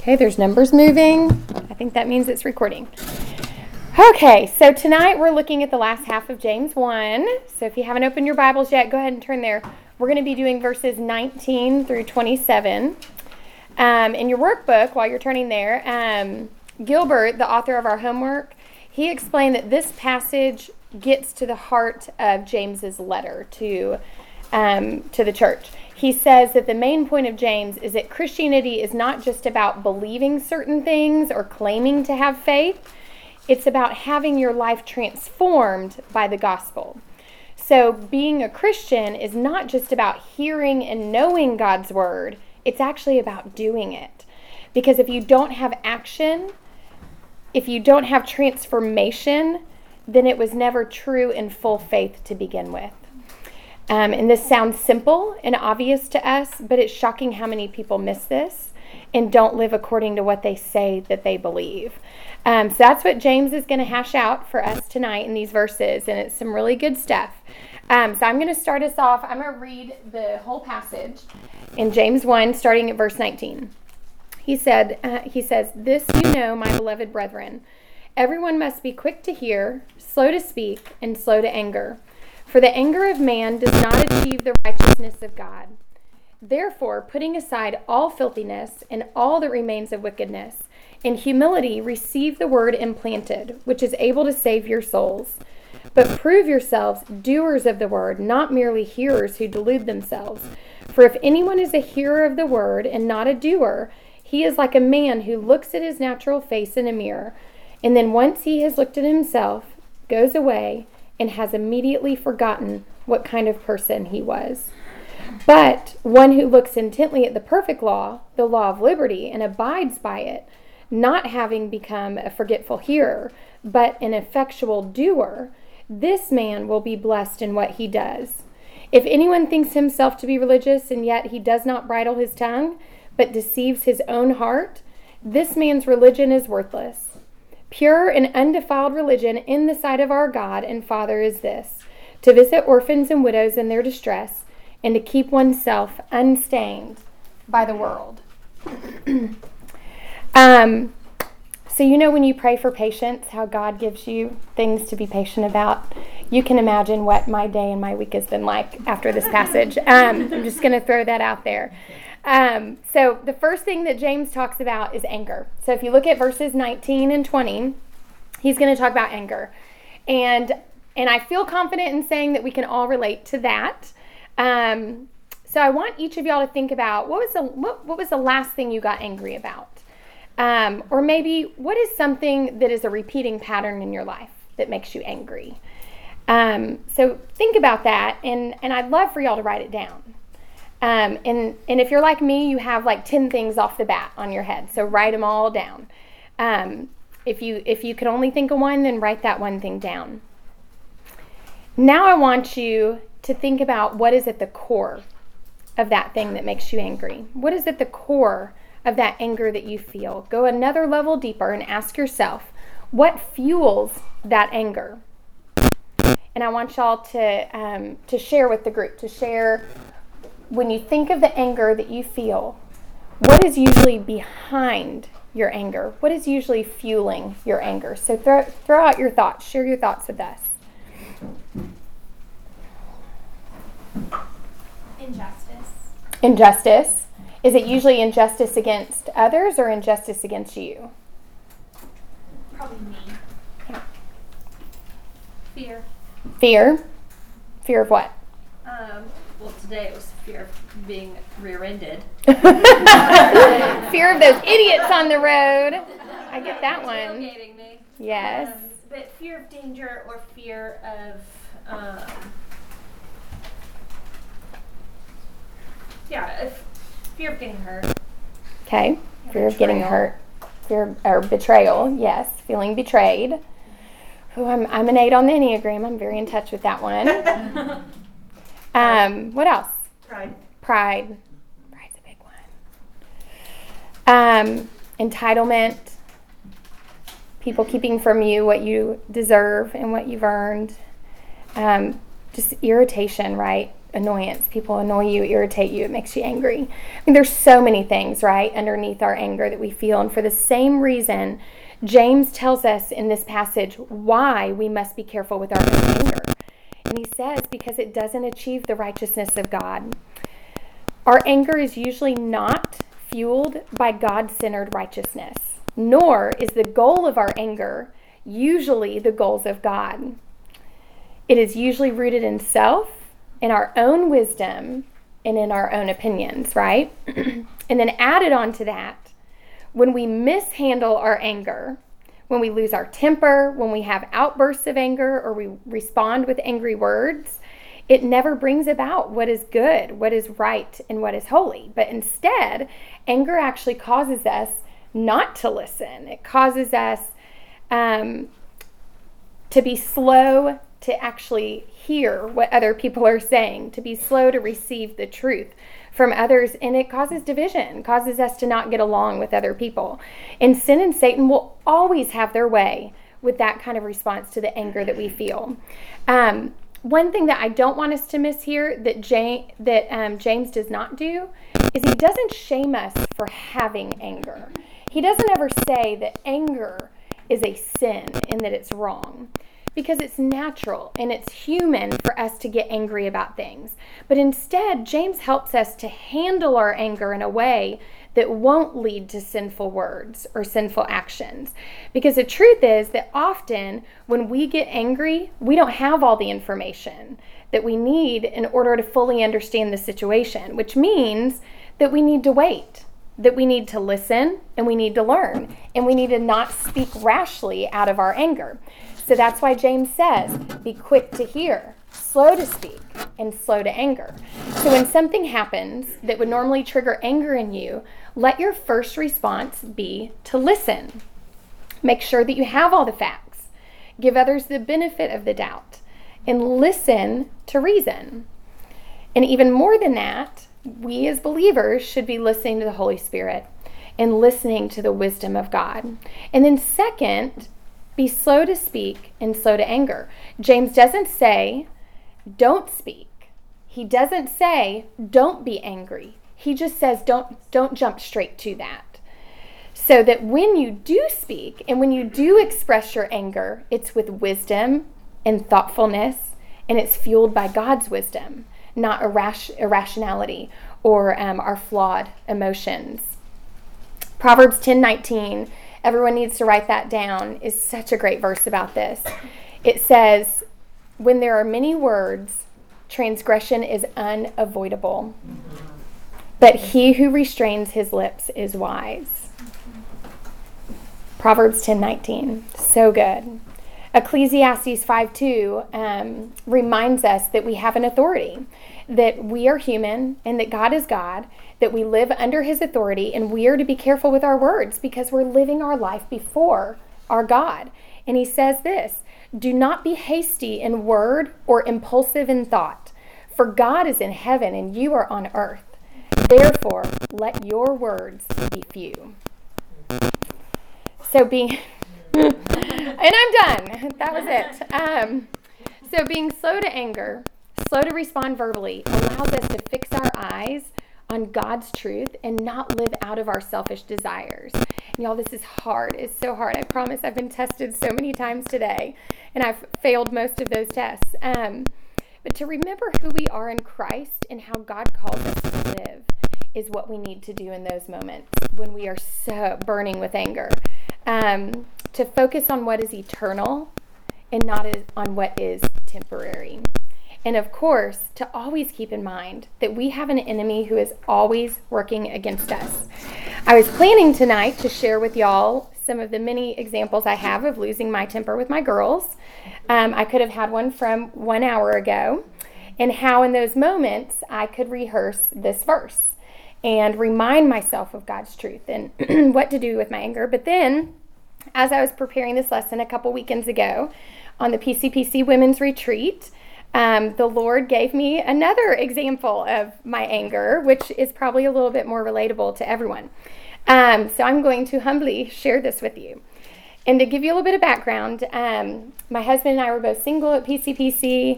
Okay, there's numbers moving. I think that means it's recording. Okay, so tonight we're looking at the last half of James 1. So if you haven't opened your Bibles yet, go ahead and turn there. We're going to be doing verses 19 through 27. In your workbook, while you're turning there, Gilbert, the author of our homework, he explained that this passage gets to the heart of James's letter to the church. He says that the main point of James is that Christianity is not just about believing certain things or claiming to have faith. It's about having your life transformed by the gospel. So being a Christian is not just about hearing and knowing God's word. It's actually about doing it. Because if you don't have action, if you don't have transformation, then it was never true and full faith to begin with. And this sounds simple and obvious to us, but it's shocking how many people miss this and don't live according to what they say that they believe. So that's what James is going to hash out for us tonight in these verses, and it's some really good stuff. So I'm going to start us off. I'm going to read the whole passage in James 1, starting at verse 19. He says, "This you know, my beloved brethren, everyone must be quick to hear, slow to speak, and slow to anger. For the anger of man does not achieve the righteousness of God. Therefore, putting aside all filthiness and all that remains of wickedness, in humility receive the word implanted, which is able to save your souls. But prove yourselves doers of the word, not merely hearers who delude themselves. For if anyone is a hearer of the word and not a doer, he is like a man who looks at his natural face in a mirror, and then once he has looked at himself, goes away and has immediately forgotten what kind of person he was. But one who looks intently at the perfect law, the law of liberty, and abides by it, not having become a forgetful hearer, but an effectual doer, this man will be blessed in what he does. If anyone thinks himself to be religious, and yet he does not bridle his tongue, but deceives his own heart, this man's religion is worthless. Pure and undefiled religion in the sight of our God and Father is this, to visit orphans and widows in their distress, and to keep oneself unstained by the world." So you know when you pray for patience, how God gives you things to be patient about? You can imagine what my day and my week has been like after this passage. I'm just going to throw that out there. So the first thing that James talks about is anger. So if you look at verses 19 and 20, he's going to talk about anger. And I feel confident in saying that we can all relate to that. So I want each of y'all to think about what was the last thing you got angry about? Or maybe what is something that is a repeating pattern in your life that makes you angry? So think about that, and I'd love for y'all to write it down. And if you're like me, you have like 10 things off the bat on your head, so write them all down. If you can only think of one, then write that one thing down. Now I want you to think about what is at the core of that thing that makes you angry. What is at the core of that anger that you feel? Go another level deeper and ask yourself, what fuels that anger? And I want y'all to share with the group, to share when you think of the anger that you feel, what is usually behind your anger? What is usually fueling your anger? So throw out your thoughts. Share your thoughts with us. Injustice. Is it usually injustice against others or injustice against you? Probably me. Yeah. Fear. Fear? Fear of what? Well, today it was fear of being rear-ended. Fear of those idiots on the road. I get that one. Tailgating me. Yes. But fear of danger or fear of, fear of getting hurt. Okay. Fear of getting hurt. Fear or betrayal. Yes. Feeling betrayed. Oh, I'm an 8 on the Enneagram. I'm very in touch with that one. What else? Pride. Pride's a big one. Entitlement. People keeping from you what you deserve and what you've earned. Just irritation, right? annoyance. People annoy you, irritate you, it makes you angry. I mean, there's so many things, right, underneath our anger that we feel. And for the same reason, James tells us in this passage why we must be careful with our own anger. And he says, because it doesn't achieve the righteousness of God. Our anger is usually not fueled by God-centered righteousness, nor is the goal of our anger usually the goals of God. It is usually rooted in self, in our own wisdom, and in our own opinions, right? And then added on to that, when we mishandle our anger, when we lose our temper, when we have outbursts of anger, or we respond with angry words, it never brings about what is good, what is right, and what is holy. But instead, anger actually causes us not to listen. It causes us to be slow to actually hear what other people are saying, to be slow to receive the truth from others, and it causes division, causes us to not get along with other people. And sin and Satan will always have their way with that kind of response to the anger that we feel. One thing that I don't want us to miss here that James does not do is he doesn't shame us for having anger. He doesn't ever say that anger is a sin and that it's wrong, because it's natural and it's human for us to get angry about things. But instead, James helps us to handle our anger in a way that won't lead to sinful words or sinful actions. Because the truth is that often when we get angry, we don't have all the information that we need in order to fully understand the situation, which means that we need to wait, that we need to listen, and we need to learn, and we need to not speak rashly out of our anger. So that's why James says, be quick to hear, slow to speak, and slow to anger. So when something happens that would normally trigger anger in you, let your first response be to listen. Make sure that you have all the facts. Give others the benefit of the doubt, and listen to reason. And even more than that, we as believers should be listening to the Holy Spirit and listening to the wisdom of God. And then second, be slow to speak and slow to anger. James doesn't say, don't speak. He doesn't say, don't be angry. He just says, don't jump straight to that. So that when you do speak and when you do express your anger, it's with wisdom and thoughtfulness, and it's fueled by God's wisdom, not irrationality or our flawed emotions. Proverbs 10:19, everyone needs to write that down, is such a great verse about this. It says, when there are many words, transgression is unavoidable, but he who restrains his lips is wise. Proverbs 10:19, so good. Ecclesiastes 5:2 reminds us that we have an authority, that we are human and that God is God, that we live under his authority, and we are to be careful with our words because we're living our life before our God. And he says this, do not be hasty in word or impulsive in thought, for God is in heaven and you are on earth. Therefore, let your words be few. So being... and I'm done. That was it. So being slow to anger, slow to respond verbally, allows us to fix our eyes on God's truth and not live out of our selfish desires. And y'all, this is hard. It's so hard. I promise I've been tested so many times today, and I've failed most of those tests. But to remember who we are in Christ and how God calls us to live is what we need to do in those moments when we are so burning with anger. To focus on what is eternal and not on what is temporary. And of course, to always keep in mind that we have an enemy who is always working against us. I was planning tonight to share with y'all some of the many examples I have of losing my temper with my girls. I could have had one from 1 hour ago, and how in those moments I could rehearse this verse and remind myself of God's truth and what to do with my anger. But then, as I was preparing this lesson a couple weekends ago on the PCPC Women's Retreat, the Lord gave me another example of my anger, which is probably a little bit more relatable to everyone. So I'm going to humbly share this with you. And to give you a little bit of background, my husband and I were both single at PCPC,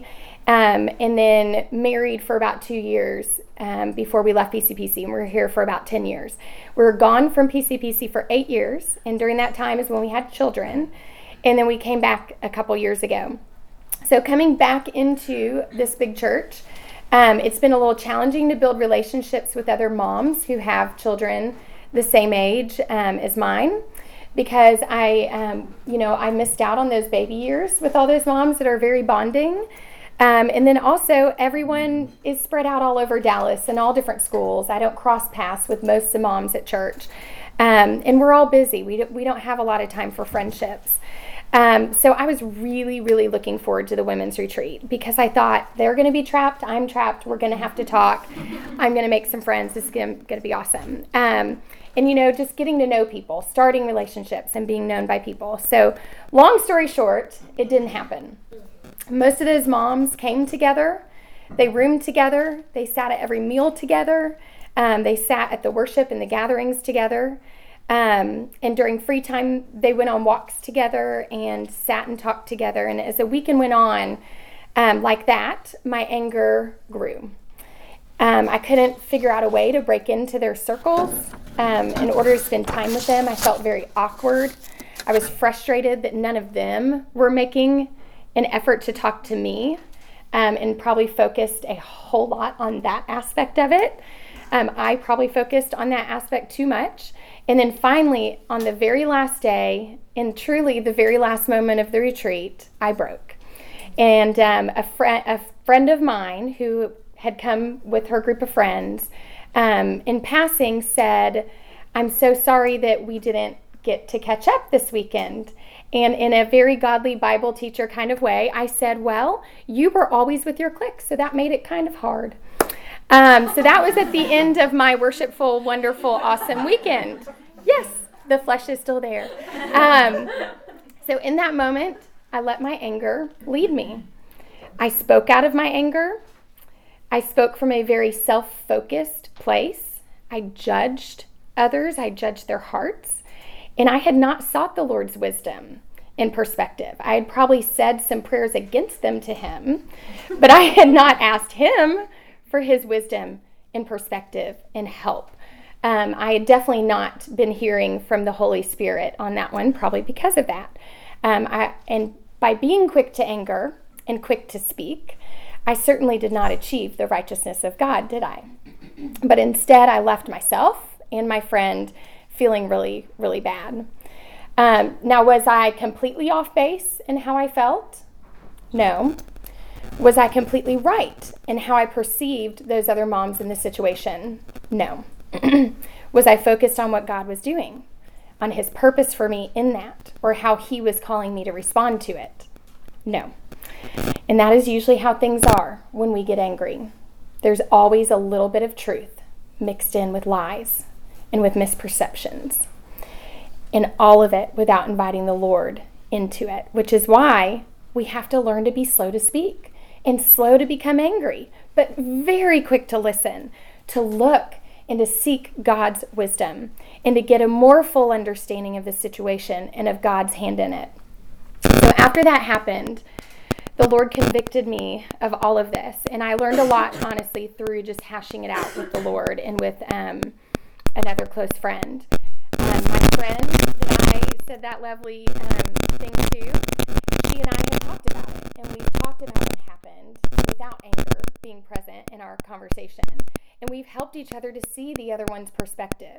and then married for about 2 years before we left PCPC, and we were here for about 10 years. We were gone from PCPC for 8 years, and during that time is when we had children, and then we came back a couple years ago. So coming back into this big church, it's been a little challenging to build relationships with other moms who have children the same age as mine, because I missed out on those baby years with all those moms that are very bonding. And then also everyone is spread out all over Dallas in all different schools. I don't cross paths with most of the moms at church. And we're all busy. We don't have a lot of time for friendships. So I was really, really looking forward to the women's retreat, because I thought they're going to be trapped. I'm trapped. We're going to have to talk. I'm going to make some friends. It's going to be awesome. And, just getting to know people, starting relationships and being known by people. So long story short, it didn't happen. Most of those moms came together. They roomed together. They sat at every meal together. They sat at the worship and the gatherings together. And during free time, they went on walks together and sat and talked together. And as the weekend went on, like that, my anger grew. I couldn't figure out a way to break into their circles in order to spend time with them. I felt very awkward. I was frustrated that none of them were making an effort to talk to me, and probably focused a whole lot on that aspect of it. I probably focused on that aspect too much. And then finally, on the very last day, and truly the very last moment of the retreat, I broke. And a friend of mine who had come with her group of friends, in passing said, "I'm so sorry that we didn't get to catch up this weekend." And in a very godly Bible teacher kind of way, I said, "Well, you were always with your clique, so that made it kind of hard." So that was at the end of my worshipful, wonderful, awesome weekend. Yes, the flesh is still there. So in that moment, I let my anger lead me. I spoke out of my anger. I spoke from a very self-focused place. I judged others. I judged their hearts. And I had not sought the Lord's wisdom and perspective. I had probably said some prayers against them to him, but I had not asked him for his wisdom and perspective and help. I had definitely not been hearing from the Holy Spirit on that one, probably because of that. And by being quick to anger and quick to speak, I certainly did not achieve the righteousness of God, did I? But instead, I left myself and my friend feeling really, really bad. Now, was I completely off base in how I felt? No. Was I completely right in how I perceived those other moms in the situation? No. Was I focused on what God was doing, on his purpose for me in that, or how he was calling me to respond to it? No. And that is usually how things are when we get angry. There's always a little bit of truth mixed in with lies and with misperceptions, and all of it without inviting the Lord into it, which is why we have to learn to be slow to speak and slow to become angry, but very quick to listen, to look and to seek God's wisdom, and to get a more full understanding of the situation and of God's hand in it. So after that happened, the Lord convicted me of all of this, and I learned a lot, honestly, through just hashing it out with the Lord and with another close friend. My friend that I said that lovely thing to, she and I had talked about it, and we talked about what happened without anger being present in our conversation, and we've helped each other to see the other one's perspective.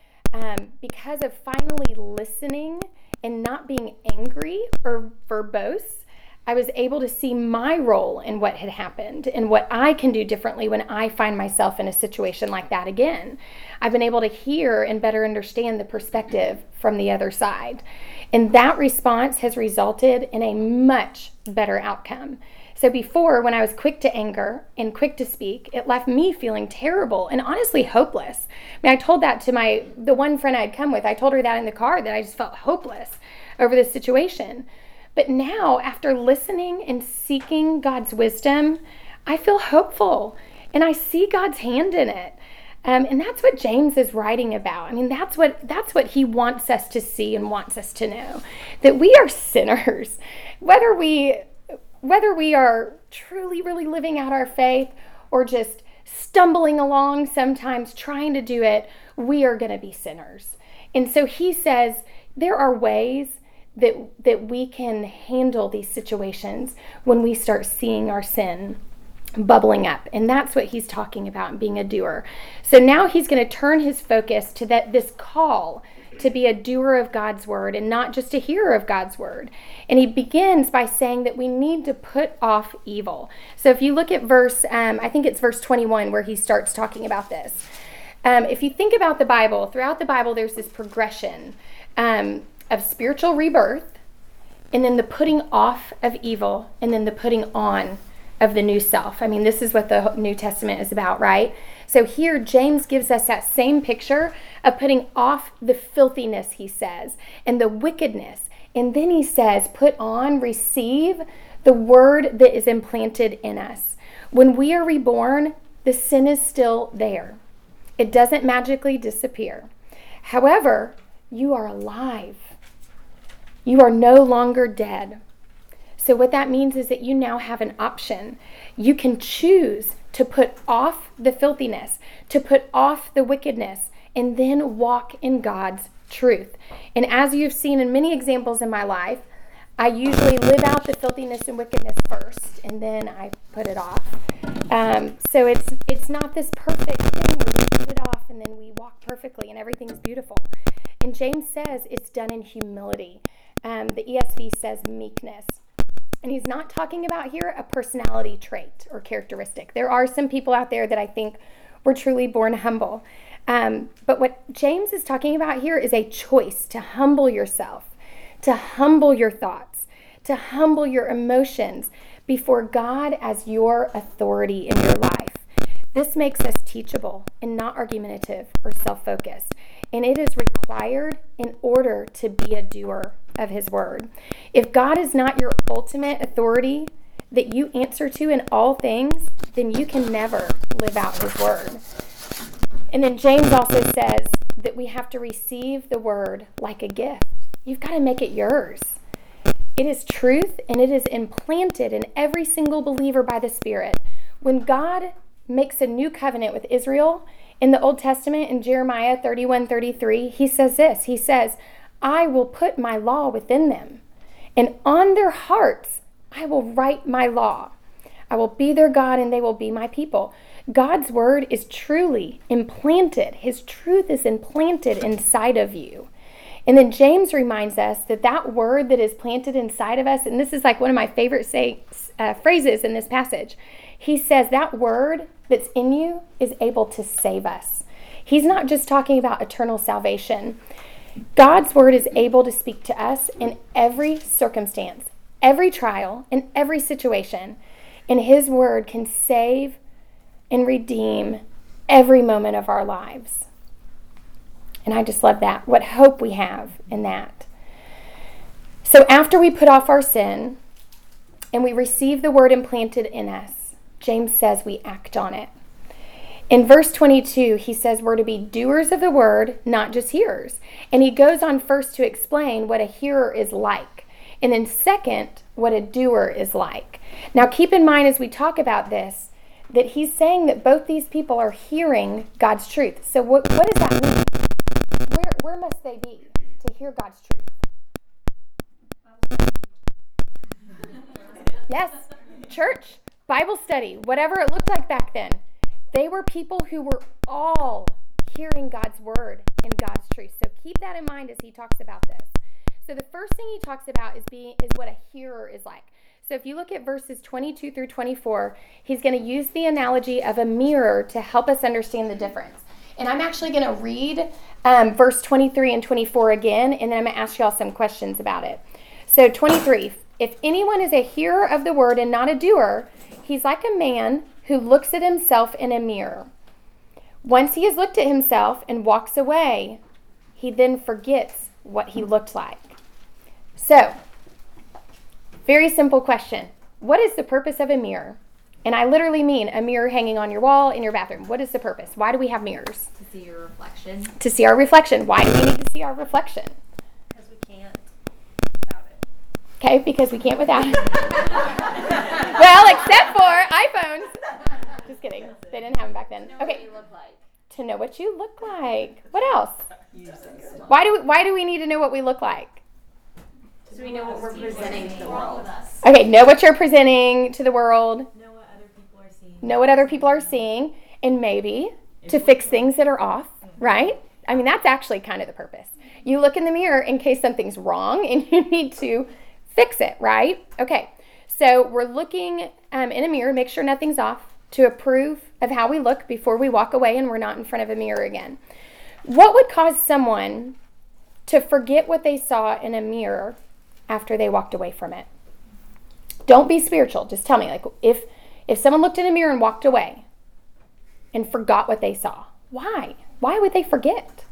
Because of finally listening and not being angry or verbose, I was able to see my role in what had happened and what I can do differently when I find myself in a situation like that again. I've been able to hear and better understand the perspective from the other side. And that response has resulted in a much better outcome. So before, when I was quick to anger and quick to speak, it left me feeling terrible and honestly hopeless. I mean, I told that to the one friend I'd come with. I told her that in the car, that I just felt hopeless over this situation. But now, after listening and seeking God's wisdom, I feel hopeful and I see God's hand in it. And that's what James is writing about. I mean, that's what he wants us to see and wants us to know, that we are sinners. Whether we whether we are truly, really living out our faith or just stumbling along sometimes trying to do it, we are going to be sinners. And so he says there are ways that we can handle these situations when we start seeing our sin bubbling up. And that's what he's talking about in being a doer. So now he's going to turn his focus to this call to be a doer of God's word and not just a hearer of God's word. And he begins by saying that we need to put off evil. So if you look at I think it's verse 21 where he starts talking about this. If you think about the Bible, throughout the Bible, there's this progression of spiritual rebirth, and then the putting off of evil, and then the putting on of the new self. I mean, this is what the New Testament is about, right? So here, James gives us that same picture of putting off the filthiness, he says, and the wickedness. And then he says, put on, receive the word that is implanted in us. When we are reborn, the sin is still there. It doesn't magically disappear. However, you are alive. You are no longer dead. So what that means is that you now have an option. You can choose to put off the filthiness, to put off the wickedness, and then walk in God's truth. And as you've seen in many examples in my life, I usually live out the filthiness and wickedness first, and then I put it off. So it's not this perfect thing where we put it off and then we walk perfectly and everything's beautiful. And James says it's done in humility. The ESV says meekness. And he's not talking about here a personality trait or characteristic. There are some people out there that I think were truly born humble. But what James is talking about here is a choice to humble yourself, to humble your thoughts, to humble your emotions before God as your authority in your life. This makes us teachable and not argumentative or self-focused. And it is required in order to be a doer of his word. If God is not your ultimate authority that you answer to in all things, then you can never live out his word. And then James also says that we have to receive the word like a gift. You've got to make it yours. It is truth, and it is implanted in every single believer by the Spirit. When God makes a new covenant with Israel in the Old Testament, in Jeremiah 31:33, he says this. He says, I will put my law within them, and on their hearts I will write my law. I will be their God, and they will be my people. God's word is truly implanted. His truth is implanted inside of you. And then James reminds us that that word that is planted inside of us, and this is like one of my favorite phrases in this passage. He says that word that's in you is able to save us. He's not just talking about eternal salvation. God's word is able to speak to us in every circumstance, every trial, and every situation. And his word can save and redeem every moment of our lives. And I just love that. What hope we have in that. So after we put off our sin and we receive the word implanted in us, James says we act on it. In verse 22, he says we're to be doers of the word, not just hearers. And he goes on first to explain what a hearer is like. And then second, what a doer is like. Now keep in mind as we talk about this, that he's saying that both these people are hearing God's truth. So what does that mean? Where must they be to hear God's truth? Yes, church, Bible study, whatever it looked like back then. They were people who were all hearing God's word and God's truth. So keep that in mind as he talks about this. So the first thing he talks about is what a hearer is like. So if you look at verses 22 through 24, he's going to use the analogy of a mirror to help us understand the difference. And I'm actually going to read verse 23 and 24 again, and then I'm going to ask y'all some questions about it. So 23, if anyone is a hearer of the word and not a doer, he's like a man who looks at himself in a mirror. Once he has looked at himself and walks away, he then forgets what he looked like. So, very simple question. What is the purpose of a mirror? And I literally mean a mirror hanging on your wall in your bathroom. What is the purpose? Why do we have mirrors? To see your reflection. To see our reflection. Why do we need to see our reflection? Because we can't without it. okay, because we can't without it. Well, except for iPhones. Just kidding. They didn't have them back then. Okay. To know what you look like. What else? Why do we need to know what we look like? So we know what we're presenting to the world. Okay, know what you're presenting to the world. Know what other people are seeing. Know what other people are seeing, and maybe to fix things that are off, right? I mean, that's actually kind of the purpose. You look in the mirror in case something's wrong and you need to fix it, right? Okay, so we're looking in a mirror, make sure nothing's off, to approve of how we look before we walk away and we're not in front of a mirror again. What would cause someone to forget what they saw in a mirror after they walked away from it? Don't be spiritual. Just tell me, like, if someone looked in a mirror and walked away and forgot what they saw, why? Why would they forget?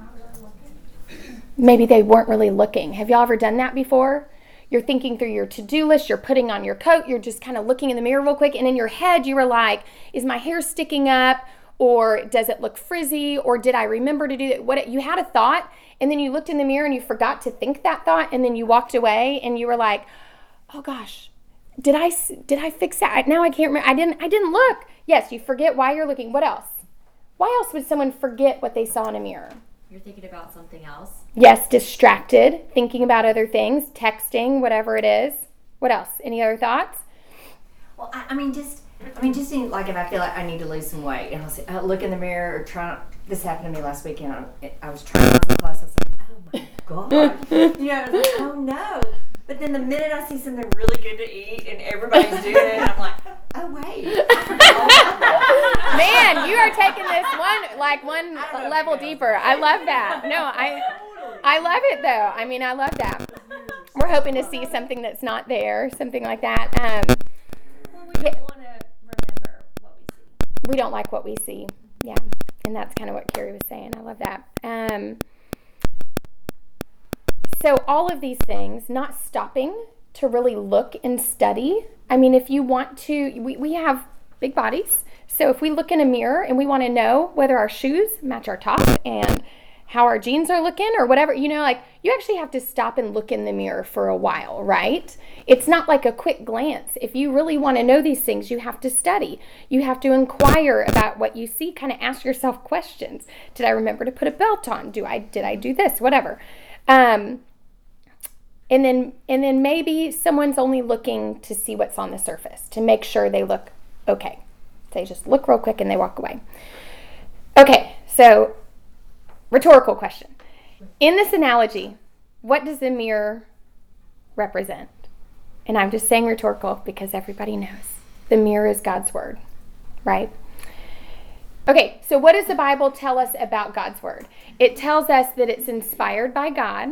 Maybe they weren't really looking. Have y'all ever done that before? You're thinking through your to-do list, you're putting on your coat, you're just kind of looking in the mirror real quick, and in your head you were like, is my hair sticking up? Or does it look frizzy? Or did I remember to do that? What you had a thought, and then you looked in the mirror and you forgot to think that thought, and then you walked away and you were like, oh gosh, did I fix that? Now I can't remember. I didn't look. Yes, you forget why you're looking. What else? Why else would someone forget what they saw in a mirror? You're thinking about something else. Yes, distracted, thinking about other things, texting, whatever it is. What else? Any other thoughts? Well, just in, like, if I feel like I need to lose some weight, and I'll look in the mirror or this happened to me last weekend. I was trying on some clothes. I was like, oh my God. I was like, oh no. But then the minute I see something really good to eat and everybody's doing it, I'm like, oh wait. Man, you are taking this one level deeper. I love that. No, I love it though. I mean, I love that. We're hoping to see something that's not there, something like that. Well, we don't want to remember what we see. We don't like what we see. Yeah, and that's kind of what Carrie was saying. I love that. So all of these things, not stopping to really look and study. I mean, if you want to, we have big bodies. So if we look in a mirror and we want to know whether our shoes match our top and how our jeans are looking or whatever, you actually have to stop and look in the mirror for a while, right? It's not like a quick glance. If you really want to know these things, you have to study. You have to inquire about what you see, kind of ask yourself questions. Did I remember to put a belt on? Did I do this? Whatever. And then maybe someone's only looking to see what's on the surface, to make sure they look okay. They just look real quick and they walk away. Okay, so rhetorical question. In this analogy, what does the mirror represent? And I'm just saying rhetorical because everybody knows. The mirror is God's word, right? Okay, so what does the Bible tell us about God's word? It tells us that it's inspired by God,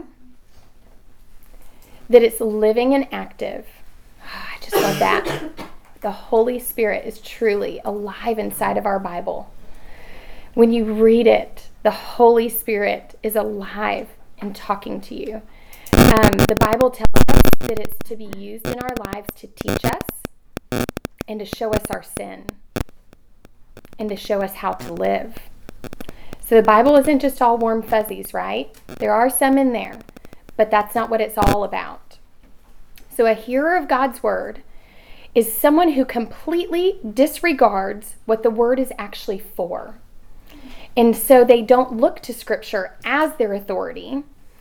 that it's living and active. Oh, I just love that. The Holy Spirit is truly alive inside of our Bible. When you read it, the Holy Spirit is alive and talking to you. The Bible tells us that it's to be used in our lives to teach us and to show us our sin and to show us how to live. So the Bible isn't just all warm fuzzies, right? There are some in there, but that's not what it's all about. So a hearer of God's word is someone who completely disregards what the word is actually for. And so they don't look to Scripture as their authority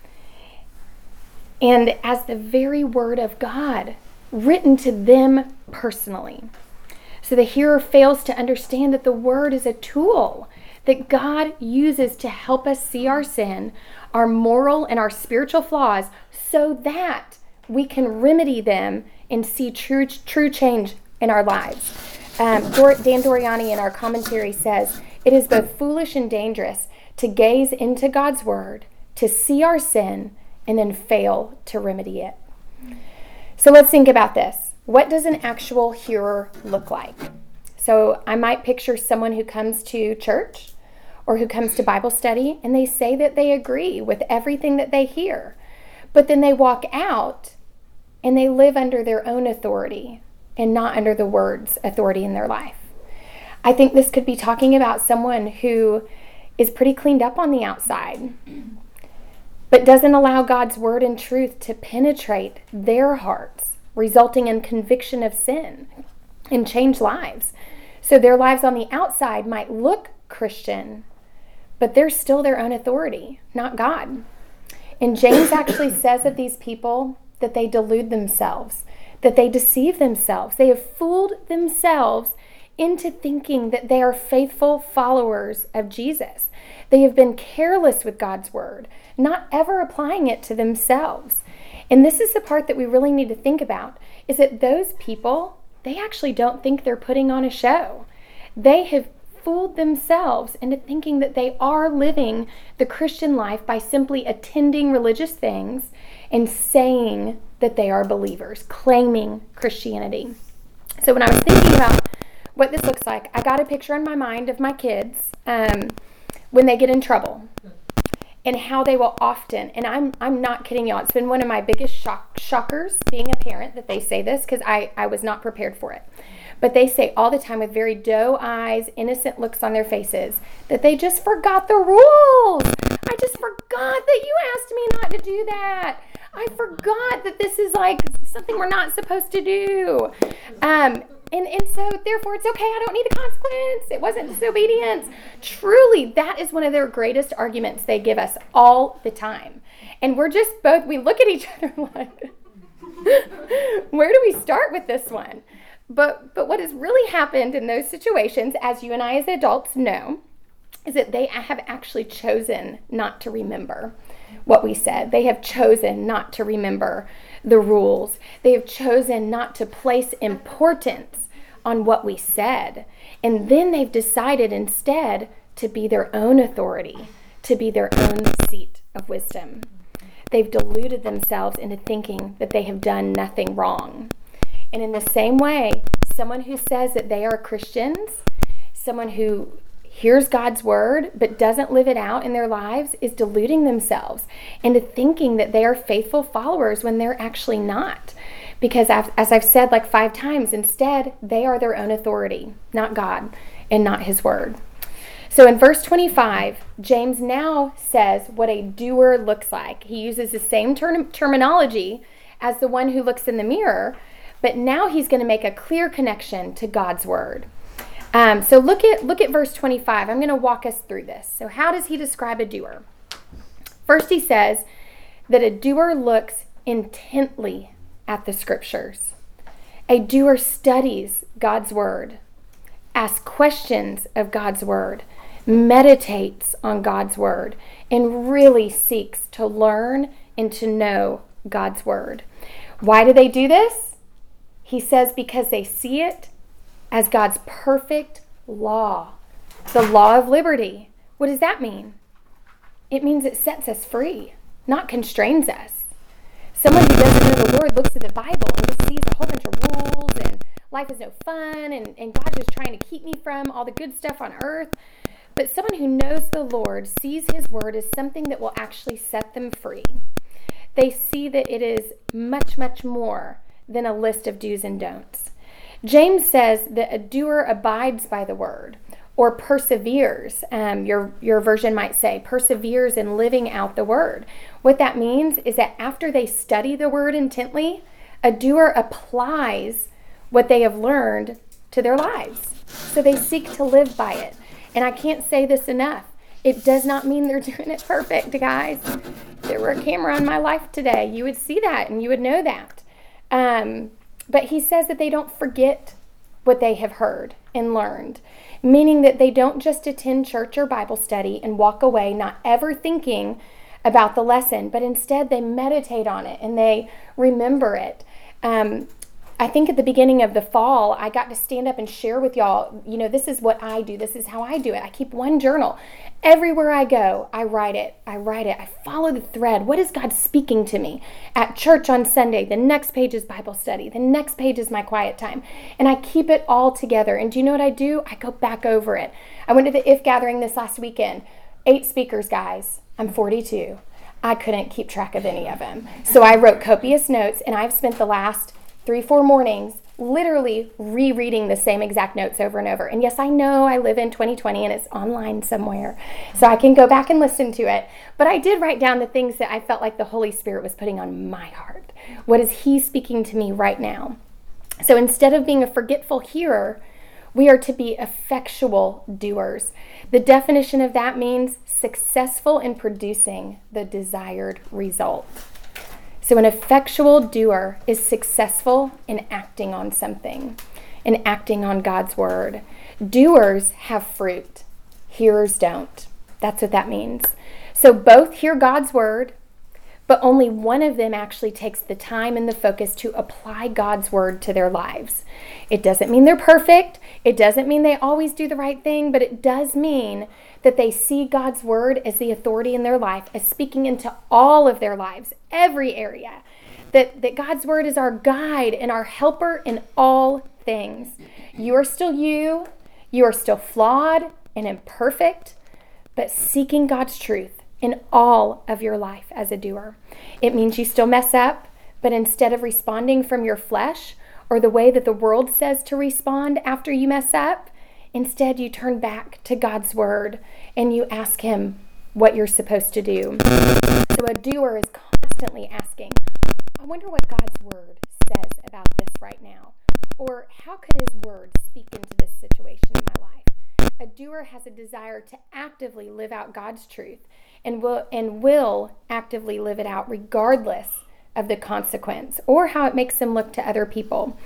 and as the very word of God written to them personally. So the hearer fails to understand that the word is a tool that God uses to help us see our sin, our moral and our spiritual flaws, so that we can remedy them and see true change in our lives. Dan Doriani in our commentary says, it is both foolish and dangerous to gaze into God's word, to see our sin, and then fail to remedy it. So let's think about this. What does an actual hearer look like? So I might picture someone who comes to church or who comes to Bible study and they say that they agree with everything that they hear, but then they walk out and they live under their own authority and not under the word's authority in their life. I think this could be talking about someone who is pretty cleaned up on the outside, but doesn't allow God's word and truth to penetrate their hearts, resulting in conviction of sin and change lives. So their lives on the outside might look Christian, but they're still their own authority, not God. And James actually says of these people that they delude themselves, that they deceive themselves. They have fooled themselves into thinking that they are faithful followers of Jesus. They have been careless with God's word, not ever applying it to themselves. And this is the part that we really need to think about, is that those people, they actually don't think they're putting on a show. They have fooled themselves into thinking that they are living the Christian life by simply attending religious things and saying that they are believers, claiming Christianity. So when I was thinking about what this looks like, I got a picture in my mind of my kids when they get in trouble and how they will often, and I'm not kidding y'all, it's been one of my biggest shockers being a parent that they say this, because I was not prepared for it. But they say all the time with very doe eyes, innocent looks on their faces, that they just forgot the rules. I just forgot that you asked me not to do that. I forgot that this is like something we're not supposed to do. And so therefore it's okay, I don't need a consequence. It wasn't disobedience. Truly, that is one of their greatest arguments they give us all the time. And we're just both, we look at each other like, where do we start with this one? But what has really happened in those situations, as you and I as adults know, is that they have actually chosen not to remember what we said. They have chosen not to remember the rules. They have chosen not to place importance on what we said. And then they've decided instead to be their own authority, to be their own seat of wisdom. They've deluded themselves into thinking that they have done nothing wrong. And in the same way, someone who says that they are Christians, someone who hears God's word but doesn't live it out in their lives, is deluding themselves into thinking that they are faithful followers when they're actually not. Because as I've said like 5 times, instead, they are their own authority, not God and not his word. So in verse 25, James now says what a doer looks like. He uses the same terminology as the one who looks in the mirror, but now he's going to make a clear connection to God's word. So look at verse 25. I'm going to walk us through this. So how does he describe a doer? First, he says that a doer looks intently at the scriptures. A doer studies God's word, asks questions of God's word, meditates on God's word, and really seeks to learn and to know God's word. Why do they do this? He says because they see it as God's perfect law, the law of liberty. What does that mean? It means it sets us free, not constrains us. Someone who doesn't know the Lord looks at the Bible and just sees a whole bunch of rules and life is no fun and God's just trying to keep me from all the good stuff on earth. But someone who knows the Lord sees his word as something that will actually set them free. They see that it is much, much more than a list of do's and don'ts. James says that a doer abides by the word, or perseveres. Your version might say perseveres in living out the word. What that means is that after they study the word intently, a doer applies what they have learned to their lives. So they seek to live by it. And I can't say this enough. It does not mean they're doing it perfect, guys. If there were a camera on my life today, you would see that and you would know that. But he says that they don't forget what they have heard and learned, meaning that they don't just attend church or Bible study and walk away not ever thinking about the lesson, but instead they meditate on it and they remember it. I think at the beginning of the fall, I got to stand up and share with y'all, this is what I do. This is how I do it. I keep one journal. Everywhere I go, I write it. I follow the thread. What is God speaking to me? At church on Sunday, the next page is Bible study. The next page is my quiet time. And I keep it all together. And do you know what I do? I go back over it. I went to the IF gathering this last weekend. 8 speakers, guys. I'm 42. I couldn't keep track of any of them. So I wrote copious notes, and I've spent the last 3-4 mornings literally rereading the same exact notes over and over. And yes, I know I live in 2020 and it's online somewhere, so I can go back and listen to it. But I did write down the things that I felt like the Holy Spirit was putting on my heart. What is He speaking to me right now? So instead of being a forgetful hearer, we are to be effectual doers. The definition of that means successful in producing the desired result. So an effectual doer is successful in acting on something, in acting on God's word. Doers have fruit. Hearers don't. That's what that means. So both hear God's word, but only one of them actually takes the time and the focus to apply God's word to their lives. It doesn't mean they're perfect. It doesn't mean they always do the right thing, but it does mean that they see God's word as the authority in their life, as speaking into all of their lives, every area. That God's word is our guide and our helper in all things. You are still you. You are still flawed and imperfect, but seeking God's truth in all of your life as a doer. It means you still mess up, but instead of responding from your flesh or the way that the world says to respond after you mess up, instead you turn back to God's word and you ask Him what you're supposed to do. So a doer is constantly asking, I wonder what God's word says about this right now. Or how could His word speak into this situation in my life? A doer has a desire to actively live out God's truth and will actively live it out regardless of the consequence or how it makes them look to other people.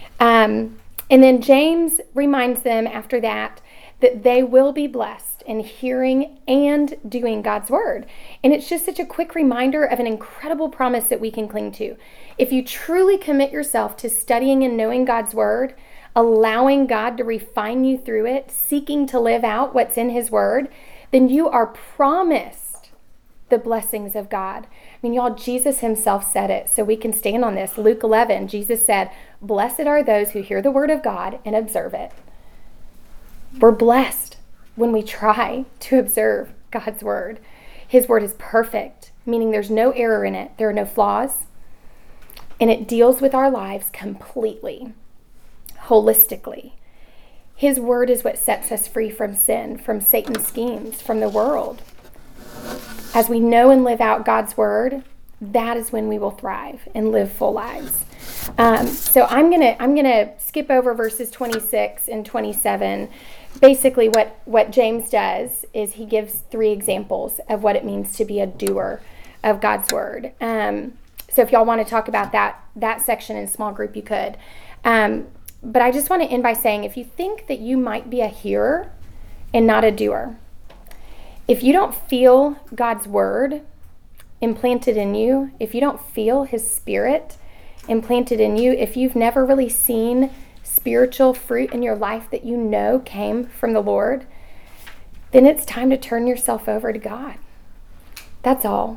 And then James reminds them after that they will be blessed in hearing and doing God's word. And it's just such a quick reminder of an incredible promise that we can cling to. If you truly commit yourself to studying and knowing God's word, allowing God to refine you through it, seeking to live out what's in His word, then you are promised the blessings of God. I mean, y'all, Jesus Himself said it, so we can stand on this. Luke 11, Jesus said, "Blessed are those who hear the word of God and observe it." We're blessed when we try to observe God's word. His word is perfect, meaning there's no error in it. There are no flaws. And it deals with our lives completely, holistically. His word is what sets us free from sin, from Satan's schemes, from the world. As we know and live out God's word, that is when we will thrive and live full lives. So I'm gonna skip over verses 26 and 27. Basically, what James does is he gives 3 examples of what it means to be a doer of God's word. So if y'all want to talk about that section in small group, you could. But I just want to end by saying, if you think that you might be a hearer and not a doer, if you don't feel God's word implanted in you, if you don't feel His Spirit implanted in you, if you've never really seen spiritual fruit in your life that you know came from the Lord, then it's time to turn yourself over to God. That's all.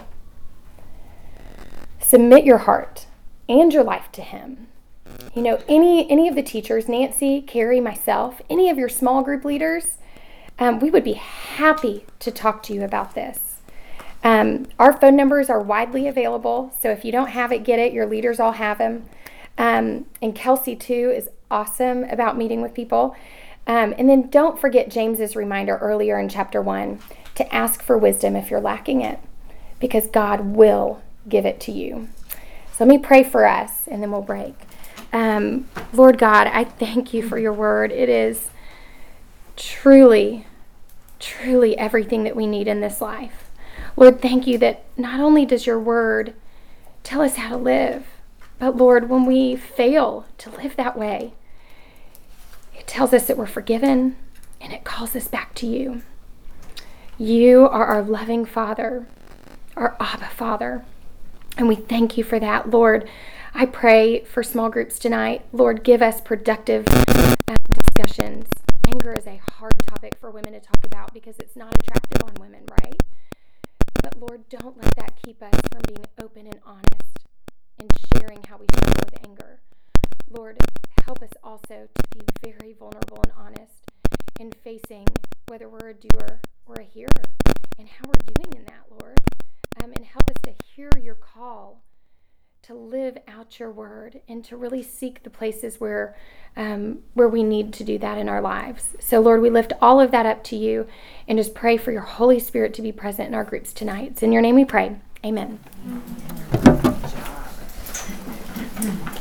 Submit your heart and your life to Him. You know, any of the teachers, Nancy, Carrie, myself, any of your small group leaders, we would be happy to talk to you about this. Our phone numbers are widely available, so if you don't have it, get it. Your leaders all have them. And Kelsey, too, is awesome about meeting with people. And then don't forget James's reminder earlier in chapter 1 to ask for wisdom if you're lacking it, because God will give it to you. So let me pray for us, and then we'll break. Lord God, I thank You for Your word. It is truly, truly everything that we need in this life. Lord, thank You that not only does Your word tell us how to live, but Lord, when we fail to live that way, it tells us that we're forgiven and it calls us back to You. You are our loving Father, our Abba Father, and we thank You for that. Lord, I pray for small groups tonight. Lord, give us productive discussions. Anger is a hard topic for women to talk about because it's not attractive on women, right? But Lord, don't let that keep us from being open and honest and sharing how we struggle with anger. Lord, help us also to be very vulnerable and honest in facing whether we're a doer or a hearer and how we're doing in that, Lord. And help us to hear Your call to live out your word and to really seek the places where we need to do that in our lives. So, Lord, we lift all of that up to you and just pray for your Holy Spirit to be present in our groups tonight. It's in your name we pray. Amen.